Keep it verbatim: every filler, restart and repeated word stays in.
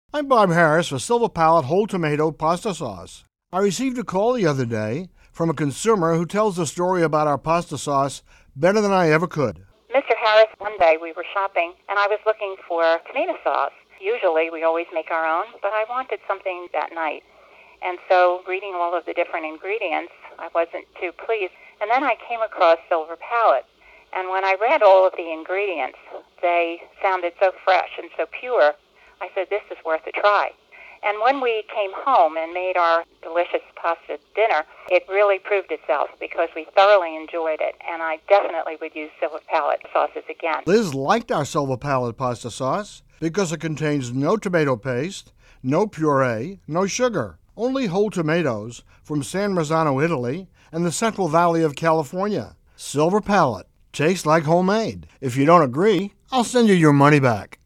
I'm Bob Harris for Silver Palate Whole Tomato Pasta Sauce. I received a call the other day from a consumer who tells the story about our pasta sauce better than I ever could. Mister Harris, one day we were shopping and I was looking for tomato sauce. Usually we always make our own, but I wanted something that night. And so reading all of the different ingredients, I wasn't too pleased. And then I came across Silver Palate. And when I read all of the ingredients, they sounded so fresh and so pure. I said, this is worth a try. And when we came home and made our delicious pasta dinner, it really proved itself because we thoroughly enjoyed it, and I definitely would use Silver Palate sauces again. Liz liked our Silver Palate pasta sauce because it contains no tomato paste, no puree, no sugar, only whole tomatoes from San Marzano, Italy, and the Central Valley of California. Silver Palate tastes like homemade. If you don't agree, I'll send you your money back.